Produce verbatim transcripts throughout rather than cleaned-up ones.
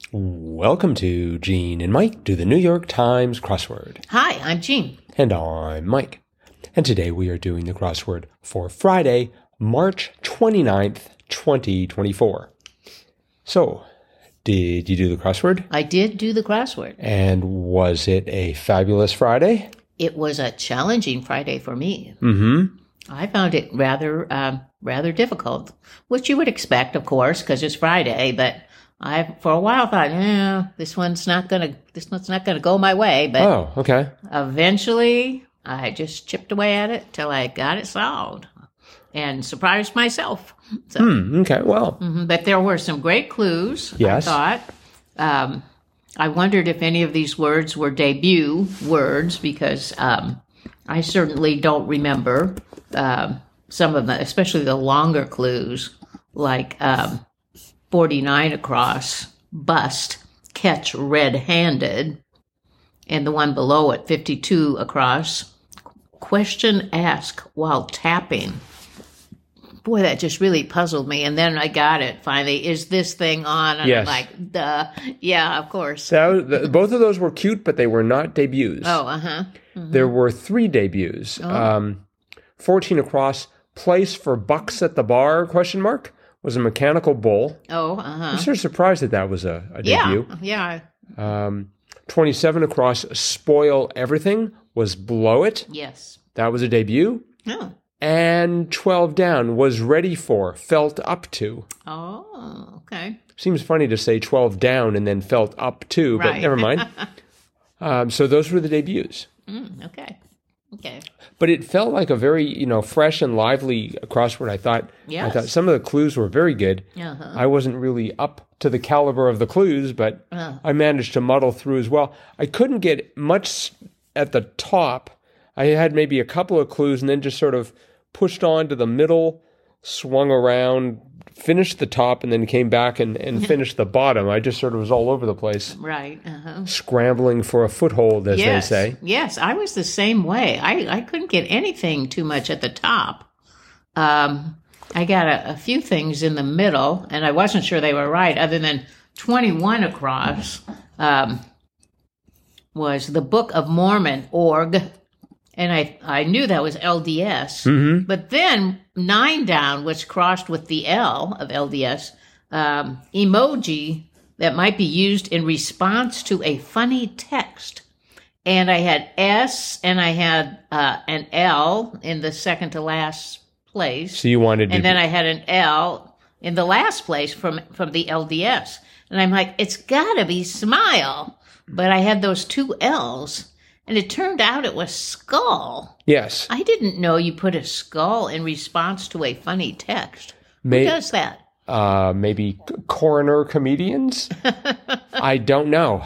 Welcome to Gene and Mike do the New York Times crossword. Hi, I'm Jean. And I'm Mike. And today we are doing the crossword for Friday, March twenty-ninth, twenty twenty-four. So, did you do the crossword? I did do the crossword. And was it a fabulous Friday? It was a challenging Friday for me. Mm-hmm. I found it rather, um, rather difficult, which you would expect, of course, because it's Friday. But I, for a while, thought, eh, this one's not gonna, this one's not gonna go my way. But Oh, okay. eventually, I just chipped away at it till I got it solved, and surprised myself. So, Hmm, okay, well. mhm, but there were some great clues. Yes. I thought. Um, I wondered if any of these words were debut words because um, I certainly don't remember um, some of them, especially the longer clues, like um, forty-nine across, bust, catch red-handed, and the one below it, fifty-two across, question ask while tapping. Boy, that just really puzzled me. And then I got it finally. Is this thing on? And Yes. I'm like, duh. Yeah, of course. That was, the, both of those were cute, but they were not debuts. Oh, uh-huh. There were three debuts. Um, fourteen across, place for bucks at the bar, question mark, was a mechanical bull. Oh, I'm uh-huh. sort of surprised that that was a, a Yeah, debut. yeah. Um, twenty-seven across, spoil everything, was blow it. Yes. That was a debut. Oh. And twelve down, was ready for, felt up to. Oh, okay. Seems funny to say twelve down and then felt up to, but Right. never mind. um, so those were the debuts. Mm, okay. Okay. But it felt like a very, you know, fresh and lively crossword. I thought, I Yes. thought some of the clues were very good. Uh-huh. I wasn't really up to the caliber of the clues, but Uh. I managed to muddle through as well. I couldn't get much at the top. I had maybe a couple of clues and then just sort of pushed on to the middle, swung around, finished the top, and then came back and, and finished the bottom. I just sort of was all over the place, Right. Uh-huh. scrambling for a foothold, as Yes. they say. Yes, I was the same way. I, I couldn't get anything too much at the top. Um, I got a, a few things in the middle, and I wasn't sure they were right, other than twenty-one across um, was the Book of Mormon, org. And I, I knew that was L D S. Mm-hmm. But then nine down, which crossed with the L of L D S, um, emoji that might be used in response to a funny text. And I had S and I had uh, an L in the second to last place. So you wanted to... And then I had an L in the last place from, from the L D S. And I'm like, it's got to be smile. But I had those two L's. And it turned out it was skull. Yes. I didn't know you put a skull in response to a funny text. May- Who does that? Uh, maybe coroner comedians? I don't know.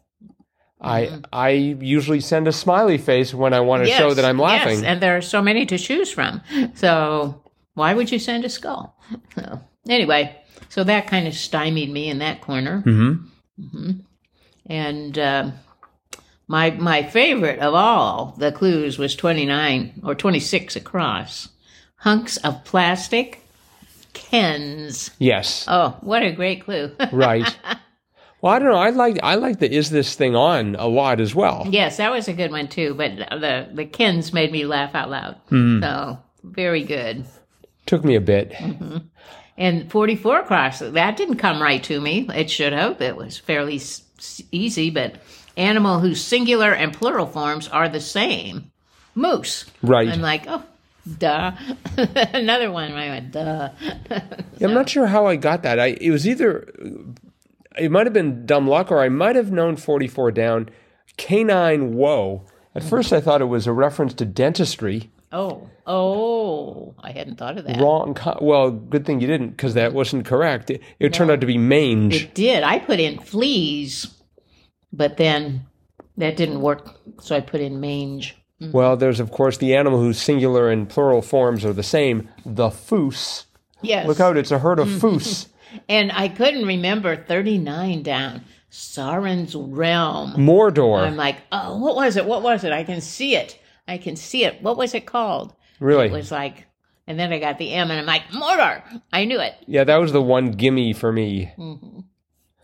I I usually send a smiley face when I want to Yes, show that I'm laughing. Yes, and there are so many to choose from. So why would you send a skull? So, anyway, so that kind of stymied me in that corner. Mm-hmm. Mm-hmm. And um, my my favorite of all the clues was twenty-nine or twenty-six across. Hunks of plastic, Kens. Yes. Oh, what a great clue. Right. Well, I don't know. I like I like the "is this thing on" a lot as well. Yes, that was a good one too. But the the Kens made me laugh out loud. Mm. So very good. Took me a bit. Mm-hmm. And forty-four across, that didn't come right to me. It should have. It was fairly s- easy, but animal whose singular and plural forms are the same. Moose. Right. I'm like, oh, duh. Another one. I went, duh. Yeah, I'm not sure how I got that. I it was either it might have been dumb luck, or I might have known forty-four down. Canine woe. At first, I thought it was a reference to dentistry. Oh, oh, I hadn't thought of that. Wrong. Co- well, good thing you didn't, because that wasn't correct. It, it turned out to be mange. It did. I put in fleas, but then that didn't work, so I put in mange. Mm. Well, there's, of course, the animal whose singular and plural forms are the same, the foose. Yes. Look out, it's a herd of foose. And I couldn't remember thirty-nine down. Sauron's realm. Mordor. I'm like, oh, what was it? What was it? I can see it. I can see it. What was it called? Really? It was like, and then I got the M and I'm like, Mordor. I knew it. Yeah, that was the one gimme for me. Mm-hmm.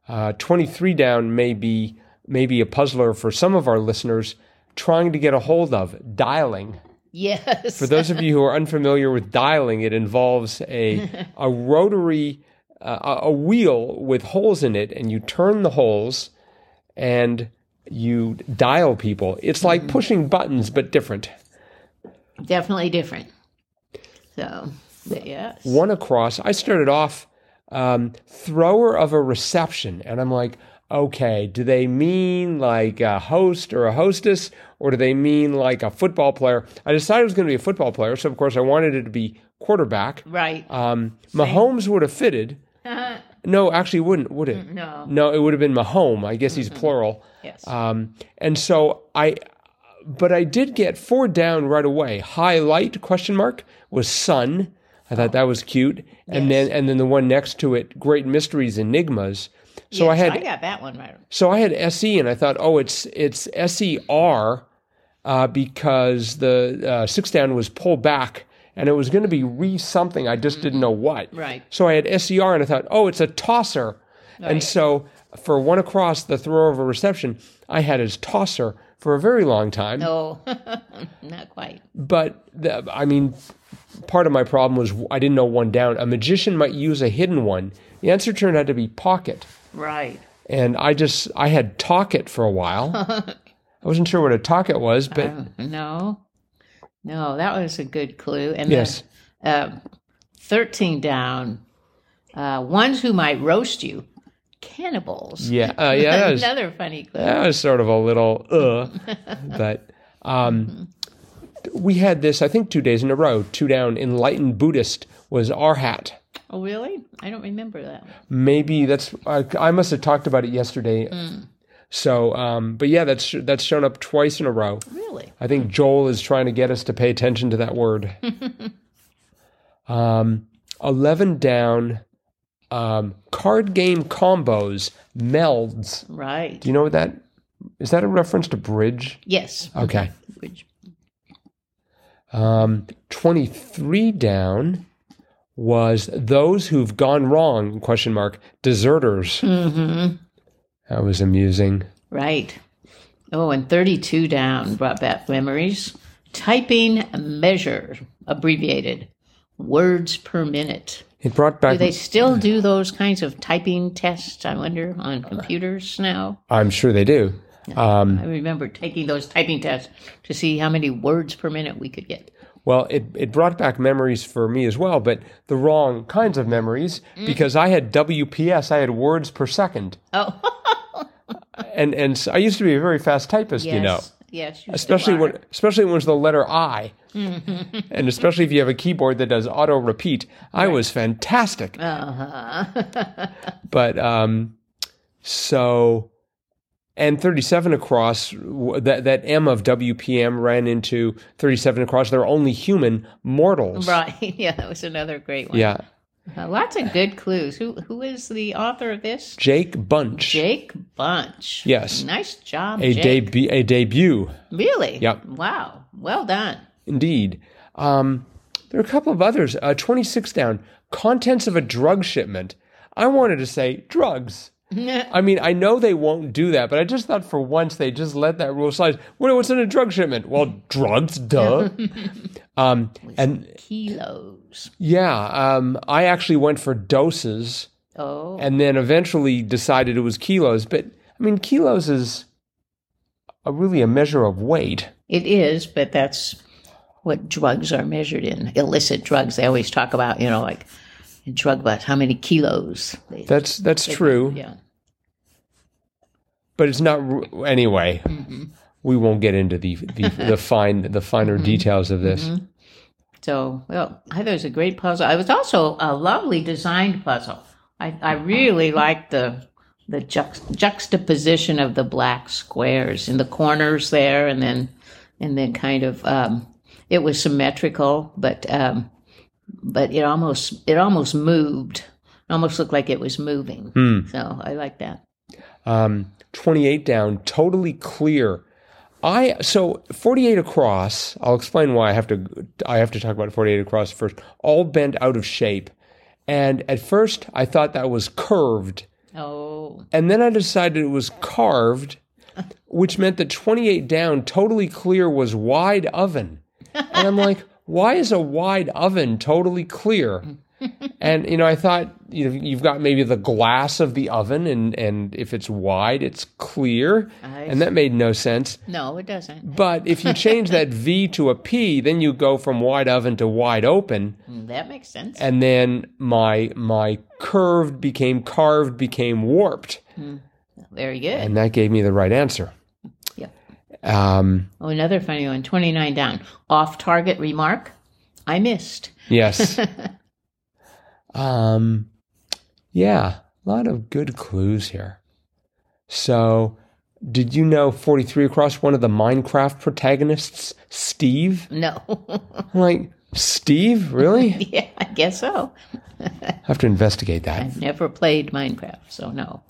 Uh, twenty-three down may be, may be a puzzler for some of our listeners trying to get a hold of, dialing. Yes. For those of you who are unfamiliar with dialing, it involves a, a rotary, uh, a wheel with holes in it, and you turn the holes and you dial people. It's like mm-hmm. pushing buttons, but different. Definitely different. So, yes. One across. I started off um, thrower of a reception, and I'm like, okay, do they mean like a host or a hostess, or do they mean like a football player? I decided it was going to be a football player, so of course I wanted it to be quarterback. Right. Um, Mahomes would have fitted. No, actually, it wouldn't, would it? No. No, it would have been Mahome. I guess he's mm-hmm. plural. Yes. Um, and so I, but I did get four down right away. Highlight, question mark, was sun. I thought oh. that was cute. And yes. then and then the one next to it, Great Mysteries, Enigmas. So yes, I had I got that one right. So I had S E, and I thought, oh, it's it's S E R uh, because the uh, six down was pulled back, and it was going to be re something. I just mm-hmm. didn't know what. Right. So I had S E R, and I thought, oh, it's a tosser. Right. And so for one across, the thrower of a reception, I had as tosser for a very long time. No, not quite. But the, I mean, part of my problem was I didn't know one down. A magician might use a hidden one. The answer turned out to be pocket. Right. And I just, I had Talkit for a while. I wasn't sure what a Talkit was, but. Uh, no. No, that was a good clue. And yes. then, uh, thirteen down, uh, ones who might roast you, cannibals. Yeah. Uh, yeah. That was, another funny clue. That was sort of a little, uh. but um, we had this, I think, two days in a row. Two down, enlightened Buddhist was Arhat. Oh, really? I don't remember that. Maybe that's, I, I must have talked about it yesterday. Mm. So, um, but yeah, that's that's shown up twice in a row. Really? I think Joel is trying to get us to pay attention to that word. um, eleven down, um, card game combos, melds. Right. Do you know what that, is that a reference to bridge? Yes. Okay. Bridge. Um, twenty-three down was those who've gone wrong, question mark, deserters. Mm-hmm. That was amusing. Right. Oh, and thirty-two down brought back memories. Typing measure, abbreviated, words per minute. It brought back... Do they still do those kinds of typing tests, I wonder, on computers now? I'm sure they do. Um, I remember taking those typing tests to see how many words per minute we could get. Well, it, it brought back memories for me as well, but the wrong kinds of memories, mm. because I had W P S, I had words per second. Oh. and and so I used to be a very fast typist, yes. you know. Yes, you especially still are. when especially when it's the letter I. Mm-hmm. And especially if you have a keyboard that does auto repeat. I right. was fantastic. Uh-huh. But um so and thirty-seven across, that that M of W P M ran into thirty-seven across. They're only human mortals. Right. Yeah, that was another great one. Yeah. Uh, lots of good clues. Who Who is the author of this? Jake Bunch. Jake Bunch. Yes. Nice job, a Jake. Debu- a debut. Really? Yep. Wow. Well done. Indeed. Um, there are a couple of others. Uh, twenty-six down. Contents of a drug shipment. I wanted to say drugs. I mean, I know they won't do that, but I just thought for once they just let that rule slide. What, what's in a drug shipment? Well, drugs, duh. um, and kilos. Yeah, um, I actually went for doses. Oh. And then eventually decided it was kilos. But, I mean, kilos is a, really a measure of weight. It is, but that's what drugs are measured in. Illicit drugs. They always talk about, you know, like drug bust, how many kilos. They, that's that's true. Yeah. But it's not anyway. Mm-hmm. We won't get into the the, the fine the finer mm-hmm. details of this. Mm-hmm. So, well, I thought it was a great puzzle. It was also a lovely designed puzzle. I, I really liked the the juxt- juxtaposition of the black squares in the corners there, and then and then kind of um, it was symmetrical, but um, but it almost it almost moved. It almost looked like it was moving. Mm. So I like that. Um, twenty-eight down, totally clear. I so forty-eight across. I'll explain why I have to. I have to talk about forty-eight across first. All bent out of shape, and at first I thought that was curved. Oh. Oh. And then I decided it was carved, which meant that twenty-eight down, totally clear, was wide oven. And I'm like, why is a wide oven totally clear? And, you know, I thought, you know, you've got maybe the glass of the oven, and, and if it's wide, it's clear. I And that made no sense. No, it doesn't. But if you change that V to a P, then you go from wide oven to wide open. That makes sense. And then my my curved became carved, became warped. Very good. And that gave me the right answer. Yep. Um, Oh, another funny one, twenty-nine down. Off-target remark, I missed. yes. um, yeah, a lot of good clues here. So, did you know forty-three across, one of the Minecraft protagonists, Steve? No. I'm like, Steve? Really? Yeah, I guess so. I have to investigate that. I've never played Minecraft, so no.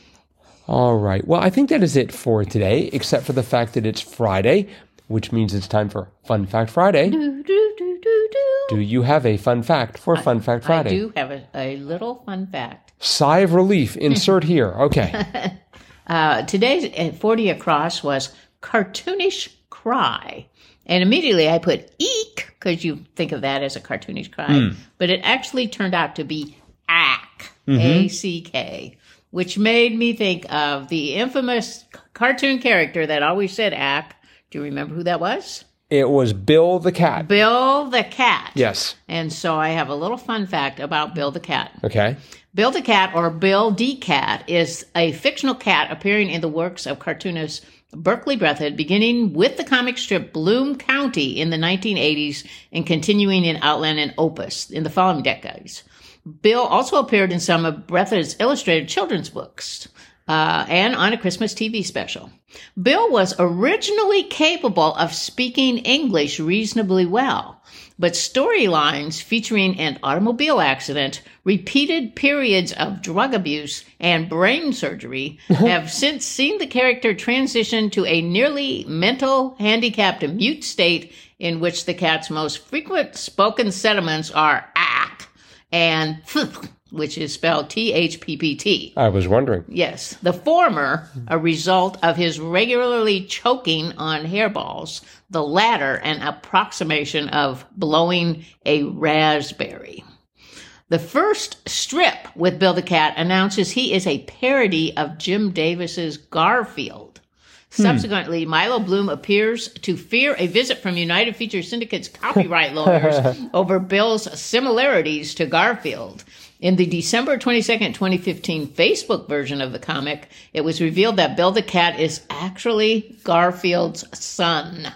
All right. Well, I think that is it for today, except for the fact that it's Friday, which means it's time for Fun Fact Friday. Do, do, do, do, do. Do you have a fun fact for Fun Fact Friday? I do have a, a little fun fact. Sigh of relief. Insert here. Okay. Uh, today's uh, forty across was cartoonish cry. And immediately I put eek, because you think of that as a cartoonish cry. Mm. But it actually turned out to be ack, mm-hmm. A C K, which made me think of the infamous cartoon character that always said ack. Do you remember who that was? It was Bill the Cat. Bill the Cat. Yes. And so I have a little fun fact about Bill the Cat. Okay. Bill the Cat, or Bill D. Cat, is a fictional cat appearing in the works of cartoonist Berkeley Breathed, beginning with the comic strip Bloom County in the nineteen eighties and continuing in Outland and Opus in the following decades. Bill also appeared in some of Breathed's illustrated children's books uh, and on a Christmas T V special. Bill was originally capable of speaking English reasonably well, but storylines featuring an automobile accident, repeated periods of drug abuse, and brain surgery have since seen the character transition to a nearly mental handicapped mute state in which the cat's most frequent spoken sentiments are ack and which is spelled T H P P T. I was wondering. Yes. The former, a result of his regularly choking on hairballs. The latter, an approximation of blowing a raspberry. The first strip with Bill the Cat announces he is a parody of Jim Davis's Garfield. Hmm. Subsequently, Milo Bloom appears to fear a visit from United Feature Syndicate's copyright lawyers over Bill's similarities to Garfield. In the December twenty-second, twenty fifteen Facebook version of the comic, it was revealed that Bill the Cat is actually Garfield's son.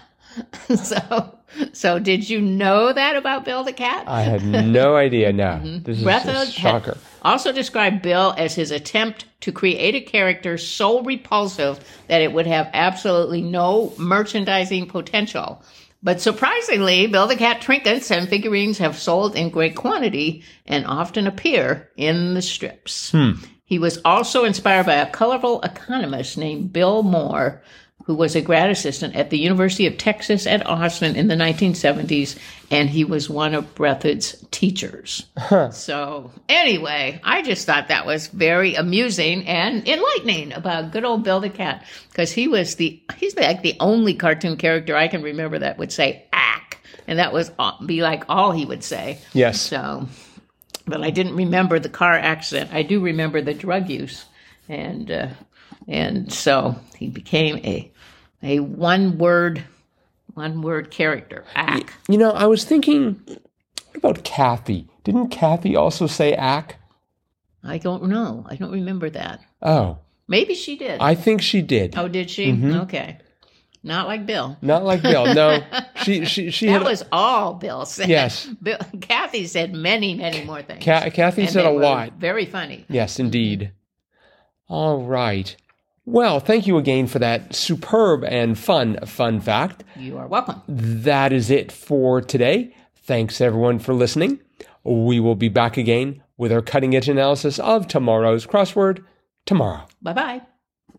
so, so did you know that about Bill the Cat? I had no idea. No, mm-hmm. This is Breathed a shocker. Also described Bill as his attempt to create a character so repulsive that it would have absolutely no merchandising potential. But surprisingly, Bill the Cat trinkets and figurines have sold in great quantity and often appear in the strips. Hmm. He was also inspired by a colorful economist named Bill Moore, who was a grad assistant at the University of Texas at Austin in the nineteen seventies, and he was one of Breathed's teachers. Huh. So anyway, I just thought that was very amusing and enlightening about good old Bill the Cat, because he was the he's like the only cartoon character I can remember that would say ack, and that was be like all he would say. Yes. So, but I didn't remember the car accident. I do remember the drug use, and uh, and so he became a a one word one word character. Ack. You know, I was thinking, what about Kathy? Didn't Kathy also say ack? I don't know. I don't remember that. Oh. Maybe she did. I think she did. Oh, did she? Mm-hmm. Okay. Not like Bill. Not like Bill. No. She she she That had, was all Bill said. Yes. Bill, Kathy said many, many more things. Ka- Kathy and said they a were lot. Very funny. Yes, indeed. All right. Well, thank you again for that superb and fun fun fact. You are welcome. That is it for today. Thanks, everyone, for listening. We will be back again with our cutting-edge analysis of tomorrow's crossword tomorrow. Bye-bye.